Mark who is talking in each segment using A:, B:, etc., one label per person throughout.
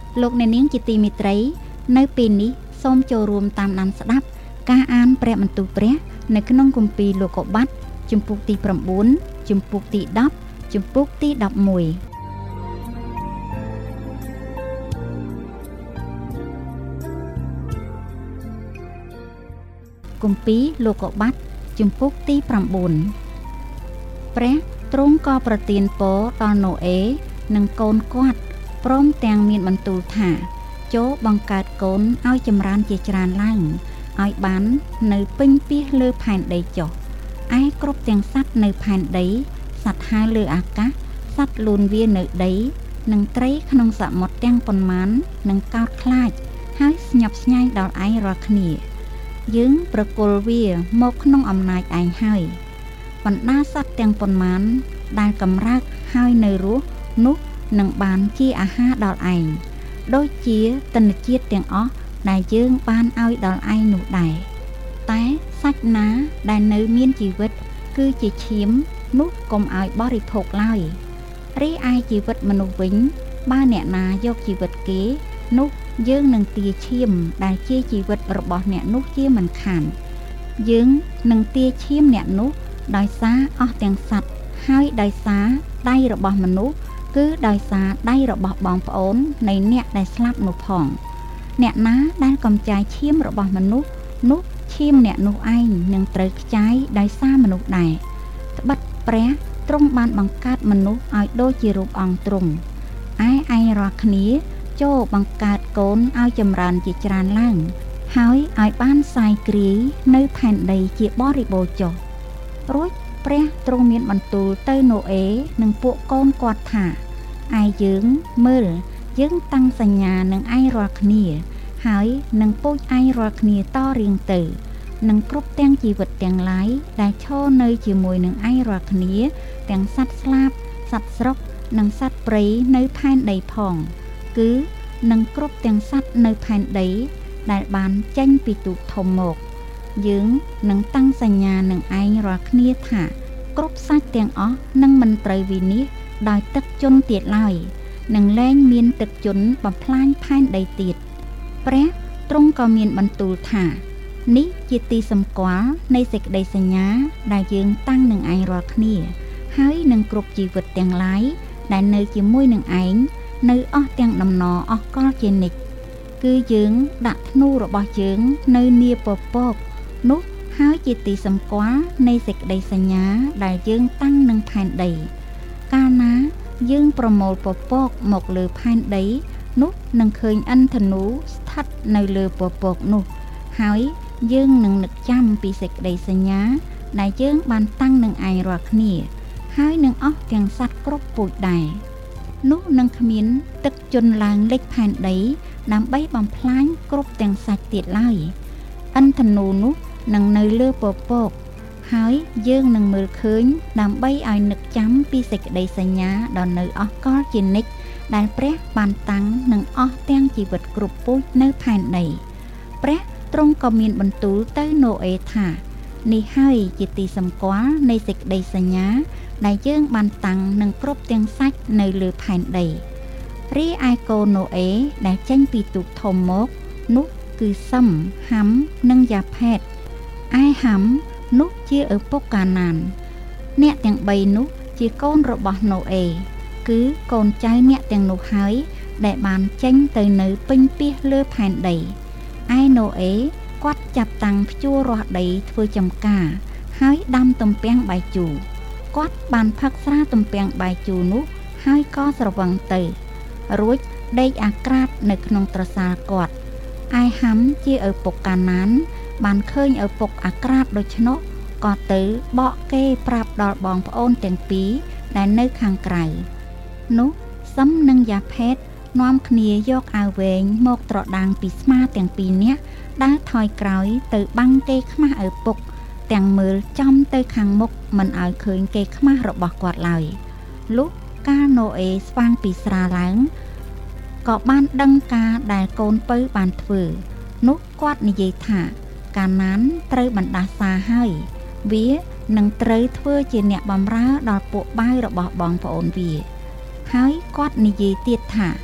A: លោកអ្នកនាងជាទីមេត្រីនៅពេលនេះសូមចូលរួមតាមដានស្ដាប់ការអានព្រះបន្ទូលព្រះនៅក្នុងគម្ពីរលោកុបាទជំពូកទី9ជំពូកទី10ជំពូកទី11គម្ពីរលោកុបាទជំពូកទី9ព្រះទ្រង់ក៏ប្រទានពរដល់ណូអេនិងកូនគាត់ព្រមទាំងមានបន្ទូលថាចូលបង្កើតកូនឲ្យចម្រើនជាច្រើនឡើងឲ្យបាននៅពេញពាសលើផែនដីចុះឯគ្រប់ទាំងសត្វនៅផែនដីសត្វហើរលើអាកាសសត្វលូនវានៅដីនិងត្រីក្នុងសមុទ្រទាំងប៉ុន្មាននឹងកោតខ្លាចហើយស្ញប់ស្ញែងដល់ឯងរាល់គ្នាយើងប្រគល់វាមកក្នុងអំណាចឯងហើយបណ្ដាសត្វទាំងប៉ុន្មានដែលកម្រើកហើយនៅរស់នោះនឹងបានជាអាហារដល់ឯងដូចជាទិន្នជាតិទាំងអស់ដែលយើងបានឲ្យដល់ឯងនោះដែរតែសាច់ណាដែលនៅមានជីវិតគឺជាឈាមនោះកុំឲ្យបរិភោគឡើយរីឯជីវិតមនុស្សវិញបើអ្នកណាយកជីវិតគេនោះយើងនឹងទាឈាមដែលជាជីវិតរបស់អ្នកនោះជាមិនខានយើងនឹងទាឈាមអ្នកនោះដោយសារអស់ទាំងសត្វហើយដោយសារដៃរបស់មនុស្សគឺដោយសារដៃរបស់បងប្អូននៃអ្នកដែលស្លាប់នោះផងអ្នកណាដែលកំចាយឈាមរបស់មនុស្សនោះឈាមអ្នកនោះឯងនឹងត្រូវខ្ចាយដោយសារមនុស្សដែរត្បិតព្រះទ្រង់បានបង្កើតមនុស្សឲ្យដូចជារូបអង្គទ្រង់ឯងរាល់គ្នាចូលបង្កើតកូនឲ្យចម្រើនជាច្រើនឡើងហើយឲ្យបានសាយគ្រាយនៅផែនដីជាបរិបូរណ៍ចុះរួចព្រះទ្រង់មានបន្ទូលទៅណូអេនិងពួកកូនគាត់ថាឯយើងមើលយើងតាំងសញ្ញានឹងឯងរាល់គ្នាហើយនឹងពូជឯងរាល់គ្នាតរៀងទៅនឹងគ្រប់ទាំងជីវិតទាំងឡាយដែលឈរនៅជាមួយនឹងឯងរាល់គ្នាទាំងសត្វស្លាបសត្វស្រុកនិងសត្វព្រៃនៅផែនដីផងគឺនឹងគ្រប់ទាំងសត្វនៅផែនដីដែលបានចេញពីទូកធំមកយើងនឹងតាំងសញ្ញានឹងឯងរាល់គ្នាថាគ្រប់សាច់ទាំងអស់នឹងមិនត្រូវវិនិច្ឆ័យដោយទឹកជន់ទៀតឡើយនឹងលែងមានទឹកជន់បំផ្លាញផែនដីទៀតព្រះទ្រង់ក៏មានបន្ទូលថានេះជាទីសម្គាល់នៃសេចក្តីសញ្ញាដែលយើងតាំងនឹងឯងរាល់គ្នាហើយនឹងគ្រប់ជីវិតទាំងឡាយដែលនៅជាមួយនឹងឯងនៅអស់ទាំងដំណរអស់កលជានិច្ចគឺយើងដាក់ធ្នូរបស់យើងនៅនាពពកនោះហើយជាទីសម្គាល់នៃសេចក្តីសញ្ញាដែលយើងតាំងនឹងផែនដីកាលណាយើងប្រមូលពពកមកលើផែនដីនោះនឹងឃើញឥន្ទនូស្ថិតនៅលើពពកនោះហើយយើងនឹងនឹកចាំពីសេចក្តីសញ្ញាដែលយើងបានតាំងនឹងឯងរាល់គ្នាហើយនឹងអស់ទាំងសត្វគ្រប់ពូជដែរនោះនឹងគ្មានទឹកជន់ឡើងលិចផែនដីដើម្បីបំផ្លាញគ្រប់ទាំងសាច់ទៀតឡើយឥន្ទនូនោះនឹងនៅលើពពកហើយយើងនឹងមើលឃើញដើម្បីឲ្យនឹកចាំពីសេចក្តីសញ្ញាដល់នៅអស់កលជានិច្ចដែលព្រះបានតាំងនឹងអស់ទាំងជីវិតគ្រប់ពូជនៅផែនដីព្រះទ្រង់ក៏មានបន្ទូលទៅណូអេថានេះហើយជាទីសម្គាល់នៃសេចក្តីសញ្ញាដែលយើងបានតាំងនឹងគ្រប់ទាំងសាច់នៅលើផែនដីរីឯកូនណូអេដែលចេញពីទូកធំមកនោះគឺសឹមហាំនិងយ៉ាផេតឯហាំនោះជាឪពុកកាណានអ្នកទាំង3នោះជាកូនរបស់ណូអេគឺកូនចៅអ្នកទាំងនោះហើយដែលបានចេញទៅនៅពេញពាសលើផែនដីឯណូអេគាត់ចាប់តាំងភ្ជួររាស់ដីធ្វើចំការហើយដាំទំពាំងបាយជូរគាត់បានផឹកស្រាទំពាំងបាយជូរនោះហើយក៏ស្រវឹងទៅរួចដេកអាក្រាតនៅក្នុងត្រសាលគាត់ឯហាំជាឪពុកកាណានបានឃើញឪពុកអាក្រាតដូច្នោះក៏ទៅបកគេប្រាប់ដល់បងប្អូនទាំងពីរដែលនៅខាងក្រៅនោះសឹមនិងយ៉ាផេតនាំគ្នាយកអាវវែងមកត្រដាងពីស្មាទាំងពីរនាក់ដើរថយក្រោយទៅបាំងគេខ្មាស់ឪពុកទាំងមើលចំទៅខាងមុខមិនឲ្យឃើញគេខ្មាស់របស់គាត់ឡើយលុះកាលណូអេស្វាងពីស្រាឡើងក៏បានដឹងការដែលកូនពៅបានធ្វើនោះគាត់និយាយថាកាណានត្រូវបណ្ដាសាហើយវានឹងត្រូវធ្វើជាអ្នកបម្រើដល់ពួកបាវរបស់បងប្អូនវាហើយគាត់និយាយទៀតថា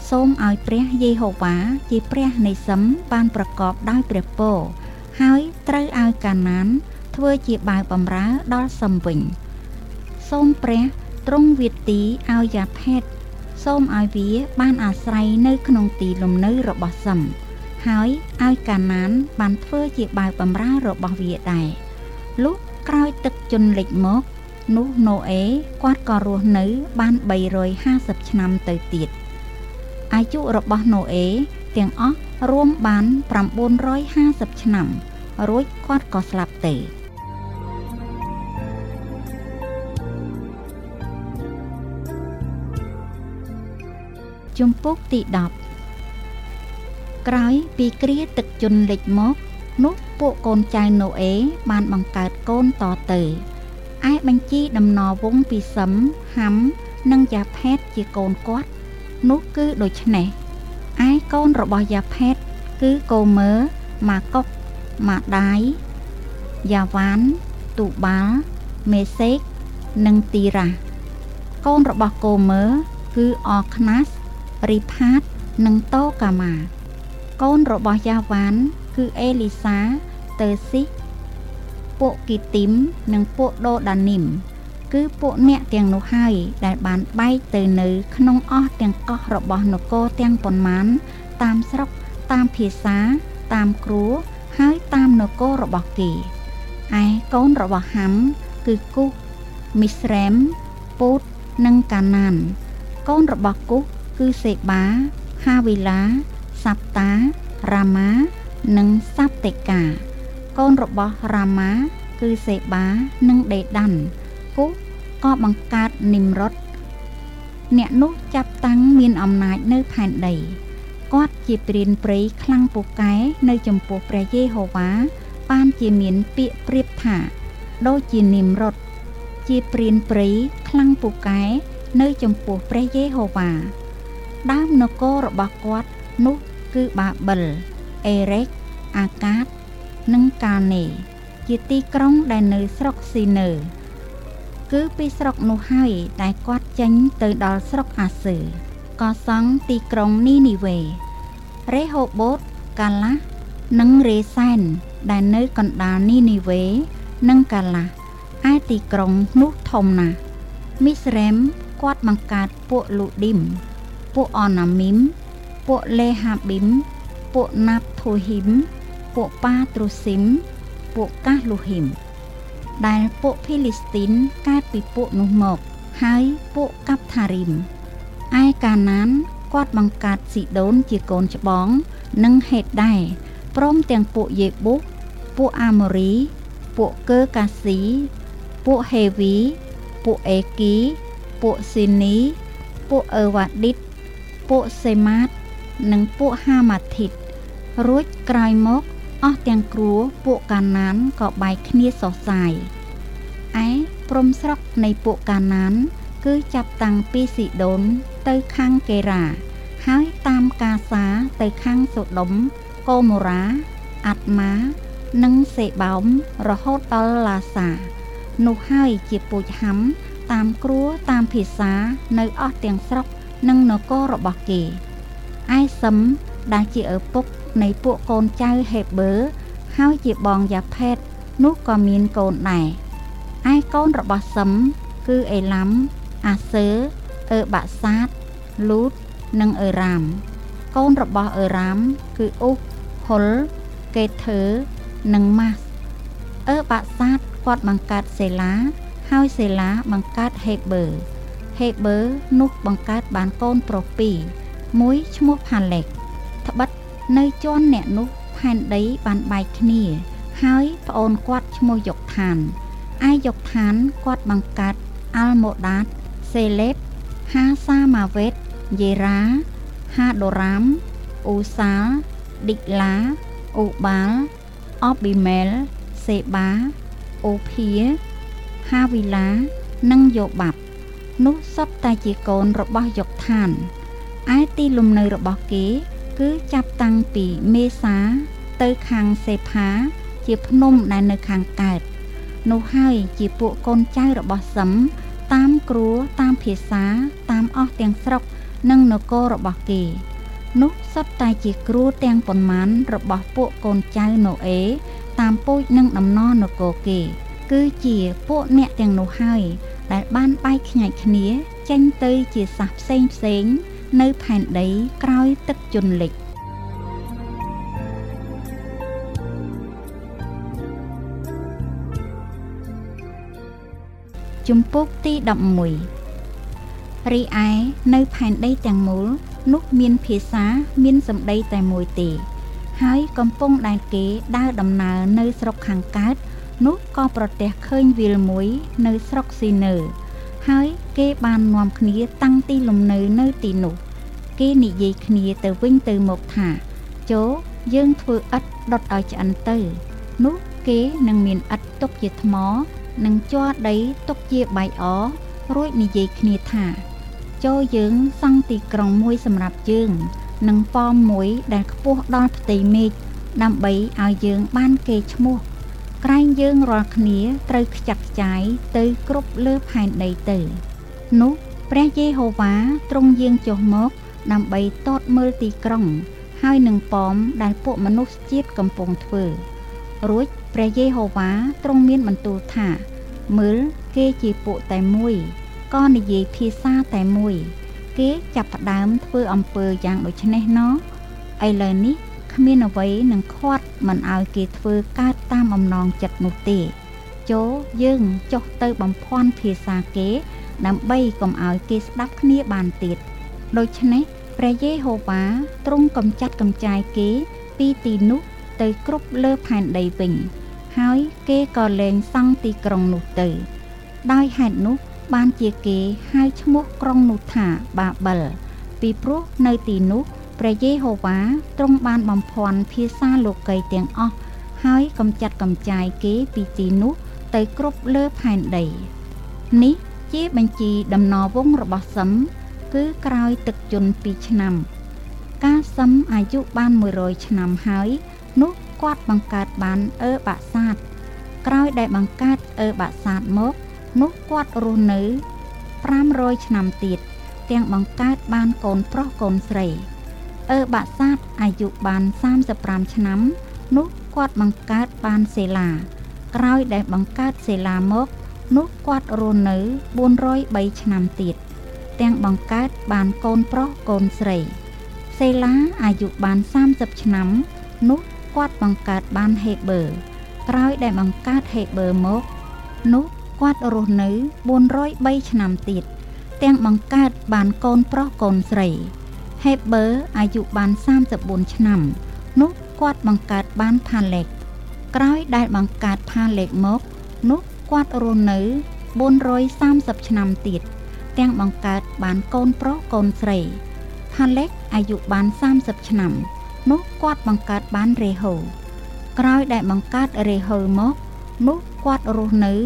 A: សូមឲ្យព្រះយេហូវ៉ាជាព្រះនៃសឹមបានប្រកបដោយព្រះពរហើយត្រូវឲ្យកាណានធ្វើជាបាវបម្រើដល់សឹមវិញសូមព្រះទ្រង់វាទីឲ្យយ៉ាផេតសូមឲ្យវាបានអាស្រ័យនៅក្នុងទីលំនៅរបស់សឹមហើយឲ្យកាណានបានធ្វើជាបាវបម្រើរបស់វាដែរលុះក្រោយទឹកជន់លិចមកនោះណូអេគាត់ក៏រស់នៅបាន350ឆ្នាំទៅទៀតអាយុរបស់ណូអេទាំងអស់រួមបាន950ឆ្នាំរួចគាត់ក៏ស្លាប់ទៅជំពូកទី10ក្រោយពីគ្រាទឹកជន់លិចមកនោះពួកកូនចៅណូអេបានបង្កើតកូនតទៅឯបញ្ជីដំណរវង្សពីសឹមហាំនិងយ៉ាផេតជាកូនគាត់នោះគឺដូចនេះឯកូនរបស់យ៉ាផេតគឺកូមើម៉ាកុកម៉ាដាយយ៉ាវ៉ានទូបាល់មេសេកនិងទីរ៉ាកូនរបស់កូមើគឺអខ្នាសរីផាតនិងតូកាម៉ាកូនរបស់យ៉ាវ៉ានគឺអេលីសាតើស៊ីពួកគីទីមនិងពួកដូដានីមគឺពួកអ្នកទាំងនោះហើយដែលបានបែកទៅនៅក្នុងអស់ទាំងកោះរបស់នគរទាំងប៉ុន្មានតាមស្រុកតាមភាសាតាមគ្រួហើយតាមនគររបស់គេឯកូនរបស់ហាំគឺគូសមីស្រែមពូតនិងកាណានកូនរបស់គូសគឺសេបាហាវីឡាសាប់តារ៉ាម៉ានិងសាប់តេកាកូនរបស់រ៉ាម៉ាគឺសេបានិងដេដានគូសក៏បង្កើតនីមរតអ្នកនោះចាប់តាំងមានអំណាចនៅផែនដីគាត់ជាព្រានព្រៃខ្លាំងពូកែនៅចំពោះព្រះយេហូវ៉ាបានជាមានពាក្យប្រៀបថាដូចជានីមរតជាព្រានព្រៃខ្លាំងពូកែនៅចំពោះព្រះយេហូវ៉ាដើមនគររបស់គាត់នោះគឺបាបិលអេរ៉េកអាកាតនិងកាណេជាទីក្រុងដែលនៅស្រុកស៊ីនើគឺពីស្រុកនោះហើយដែលគាត់ចេញទៅដល់ស្រុកអាសឺក៏សង់ទីក្រុងនីនីវេរេហូបូតកាឡាស់និងរេសែនដែលនៅកណ្ដាលនីនីវេនិងកាឡាស់ឯទីក្រុងនោះធំណាស់មីស្រែមគាត់បង្កើតពួកលូឌីមពួកអណាមីមពួកលេហាប៊ីមពួកណាប់ធូហ៊ីមពួកប៉ាត្រូស៊ីមពួកកាសលូហ៊ីមដែលពួកភីលីស្ទីនកើតពីពួកនោះមកហើយពួកកាប់ថារីមឯកាណានគាត់បង្កើតស៊ីដូនជាកូនច្បងនិងហេតដែរព្រមទាំងពួកយេប៊ូសពួកអាម៉ូរីពួកកើកាស៊ីពួកហេវីពួកអេគីពួកស៊ីនីពួកអឺវ៉ាឌីតពួកសេម៉ាតនិងពួកហាម៉ាធីតរួចក្រោយមកអស់ទាំងគ្រួពួកកាណានក៏បែកគ្នាសរសាយឯព្រំស្រុកនៃពួកកាណានគឺចាប់តាំងពីស៊ីដូនទៅខាងកេរ៉ាហើយតាមកាសាទៅខាងសូដុំកូម៉ូរ៉ាអាត់ម៉ានិងសេបោមរហូតដល់ឡាសានោះហើយជាពូជហាំតាមគ្រួតាមភាសានៅអស់ទាំងស្រុកនិងនគររបស់គេឯសឹមដែលជាឪពុកនៃពួកកូនចៅហេបឺហើយជាបងយ៉ាផេតនោះក៏មានកូនដែរឯកូនរបស់សឹមគឺអេឡាំអាសឺអឺបាសាតលូតនិងអឺរ៉ាមកូនរបស់អឺរ៉ាមគឺអ៊ូហុលកេធើនិងម៉ាស់អឺបាសាតគាត់បង្កើតសេឡាហើយសេឡាបង្កើតហេបឺនោះបង្កើតបានកូនប្រុសពីរមួយឈ្មោះផាឡេកត្បិតនៅជាន់អ្នកនោះផែនដីបានបែកគ្នាហើយប្អូនគាត់ឈ្មោះយុកឋានឯយុកឋានគាត់បង្កើតអាល់ម៉ូដាតសេលេបហាសាម៉ាវេតយេរ៉ាហាដូរ៉ាមអ៊ូសាលឌីកឡាអ៊ូបាលអបប៊ីមែលសេបាអូភាហាវីឡានិងយ៉ូបាប់នោះសុទ្ធតែជាកូនរបស់យុកឋានឯទីលំនៅរបស់គេគឺចាប់តាំងពីមេសាទៅខាងសេផាជាភ្នំដែលនៅខាងកើតនោះហើយជាពួកកូនចៅរបស់សឹមតាមគ្រួតាមភាសាតាមអស់ទាំងស្រុកនិងនគររបស់គេនោះសុទ្ធតែជាគ្រួទាំងប៉ុន្មានរបស់ពួកកូនចៅណូអេតាមពូជនិងដំណរនគរគេគឺជាពួកអ្នកទាំងនោះហើយដែលបានបែកខ្ញែកគ្នាចេញទៅជាសាសផ្សេងនៅផែនដីក្រោយទឹកជន់លិចជំពូកទី11រីឯនៅផែនដីទាំងមូលនោះមានភាសាមានសម្ដីតែមួយទេហើយកំពុងដែលគេដើរដំណើរនៅស្រុកខាងកើតនោះក៏ប្រទះឃើញវាលមួយនៅស្រុកស៊ីនើហើយគេបាននាំគ្នាតាំងទីលំនៅនៅទីនោះគេនិយាយគ្នាទៅវិញទៅមកថាចូលយើងធ្វើឥដ្ឋដុតឲ្យឆ្អិនទៅនោះគេនឹងមានឥដ្ឋទុកជាថ្មនិងជ័រដីទុកជាបាយអរួចនិយាយគ្នាថាចូលយើងសង់ទីក្រុងមួយសម្រាប់យើងនិងប៉មមួយដែលខ្ពស់ដល់ផ្ទៃមេឃដើម្បីឲ្យយើងបានកេរ្តិ៍ឈ្មោះក្រែងយើងរាល់គ្នាត្រូវខ្ចាត់ខ្ចាយទៅគ្រប់លើផែនដីទៅនោះព្រះយេហូវ៉ាទ្រង់យាងចុះមកដើម្បីតតមើលទីក្រុងហើយនឹងប៉មដែលពួកមនុស្សជាតិកំពុងធ្វើរួចព្រះយេហូវ៉ាទ្រង់មានបន្ទូលថាមើលគេជាពួកតែមួយក៏និយាយភាសាតែមួយគេចាប់ផ្ដើមធ្វើអំពើយ៉ាងដូចនេះណោះឥឡូវនេះគ្មានអ្វីនឹងខាត់មិនឲ្យគេធ្វើកើតតាមអំណងចិត្តនោះទេចូលយើងចុះទៅបំភាន់ភាសាគេដើម្បីកុំឲ្យគេស្ដាប់គ្នាបានទៀតដូច្នេះព្រះយេហូវ៉ាទ្រង់កំចាត់កំចាយគេពីទីនោះទៅគ្រប់លើផែនដីវិញហើយគេក៏លែងសង់ទីក្រុងនោះទៅដោយហេតុនោះបានជាគេហៅឈ្មោះក្រុងនោះថាបាបិលពីព្រោះនៅទីនោះព្រះយេហូវ៉ាទ្រង់បានបំភាន់ភាសាលោកីទាំងអស់ហើយកំចាត់កំចាយគេពីទីនោះទៅគ្រប់លើផែនដីនេះជាបញ្ជីដំណរវង្សរបស់សឹមគឺក្រោយទឹកជន់2ឆ្នាំកាលសឹមអាយុបាន100ឆ្នាំហើយនោះគាត់បង្កើតបានបាសាតក្រោយដែលបង្កើតបាសាតមកនោះគាត់រស់នៅ500ឆ្នាំទៀតទាំងបង្កើតបានកូនប្រុសកូនស្រីបាសាតអាយុបាន35ឆ្នាំនោះគាត់បង្កើតបានសេឡាក្រោយដែលបង្កើតសេឡាមកនោះគាត់រស់នៅ403ឆ្នាំទៀតទាំងបង្កើតបានកូនប្រុសកូនស្រីសេឡាអាយុបាន30ឆ្នាំនោះគាត់បង្កើតបានហេបឺក្រោយដែលបង្កើតហេបឺមកនោះគាត់រស់នៅ403ឆ្នាំទៀតទាំងបង្កើតបានកូនប្រុសកូនស្រីហេបឺអាយុបាន34ឆ្នាំនោះគាត់បង្កើតបានផាឡេកក្រោយដែលបង្កើតផាឡេកមកនោះគាត់រស់នៅ430ឆ្នាំទៀតទាំងបង្កើតបានកូនប្រុសកូនស្រីផាឡេកអាយុបាន30ឆ្នាំនោះគាត់បង្កើតបានរេហូក្រោយដែលបង្កើតរេហូមកនោះគាត់រស់នៅ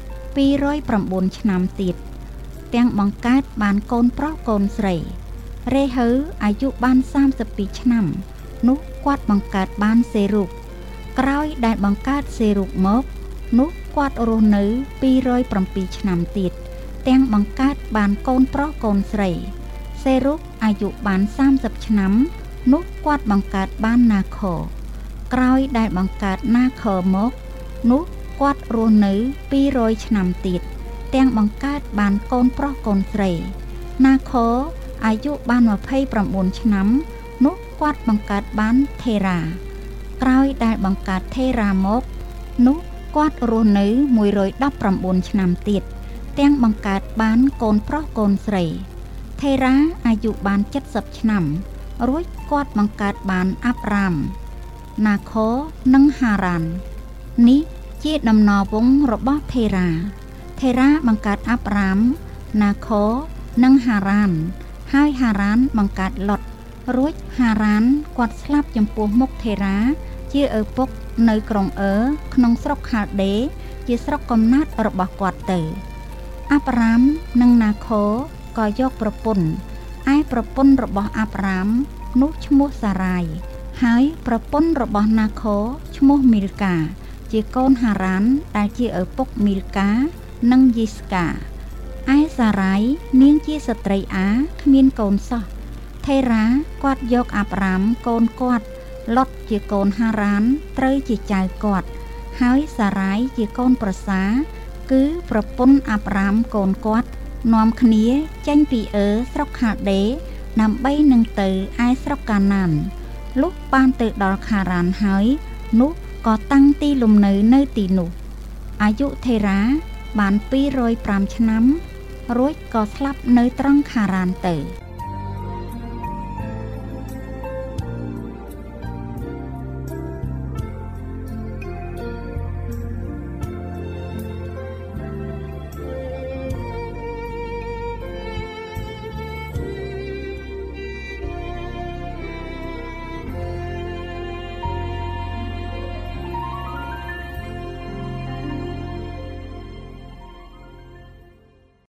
A: 209ឆ្នាំទៀតទាំងបង្កើតបានកូនប្រុសកូនស្រីរេហូអាយុបាន32ឆ្នាំនោះគាត់បង្កើតបានសេរុបក្រោយដែលបង្កើតសេរុបមកនោះគាត់រស់នៅ207ឆ្នាំទៀតទាំងបង្កើតបានកូនប្រុសកូនស្រីសេរុបអាយុបាន30ឆ្នាំនោះគាត់បង្កើតបានណាខក្រោយដែលបង្កើតណាខមកនោះគាត់រស់នៅ200ឆ្នាំទៀតទាំងបង្កើតបានកូនប្រុសកូនស្រីណាខអាយុបាន29ឆ្នាំនោះគាត់បង្កើតបានថេរាក្រោយដែលបង្កើតថេរាមកនោះគាត់រស់នៅ119ឆ្នាំទៀតទាំងបង្កើតបានកូនប្រុសកូនស្រីថេរាអាយុបាន70ឆ្នាំរួចគាត់បង្កើតបានអាប់រ៉ាមណាខនិងហារ៉ាននេះជាដំណរវង្សរបស់ថេរាបង្កើតអាប់រ៉ាមណាខនិងហារ៉ានហើយហារ៉ានបង្កើតឡុតរួចហារ៉ានគាត់ស្លាប់ចំពោះមុខថេរាជាឪពុកនៅក្រុងក្នុងស្រុកខាល់ដេជាស្រុកកំណើតរបស់គាត់ទៅអាប់រ៉ាមនិងណាខក៏យកប្រពន្ធឯប្រពន្ធរបស់អាប់រ៉ាមនោះឈ្មោះសារ៉ាយហើយប្រពន្ធរបស់ណាខឈ្មោះមីលកាជាកូនហារ៉ានដែលជាឪពុកមីលកានិងយីស្កាឯសារ៉ៃនាងជាស្ត្រីអាគ្មានកូនសោះថេរាគាត់យកអាប់រ៉ាមកូនគាត់លុតជាកូនហារ៉ានត្រូវជាចៅគាត់ហើយសារ៉ៃជាកូនប្រសាគឺប្រពន្ធអាប់រ៉ាមកូនគាត់នាំគ្នាចេញពីស្រុកខាដេដើម្បីនឹងទៅឯស្រុកកាណានលុះបានទៅដល់ខារ៉ានហើយនោះក៏តាំងទីលំនៅទីនោះអាយុថេរាបាន205ឆ្នាំរួចក៏ស្លាប់នៅត្រង់ខារ៉ានទៅ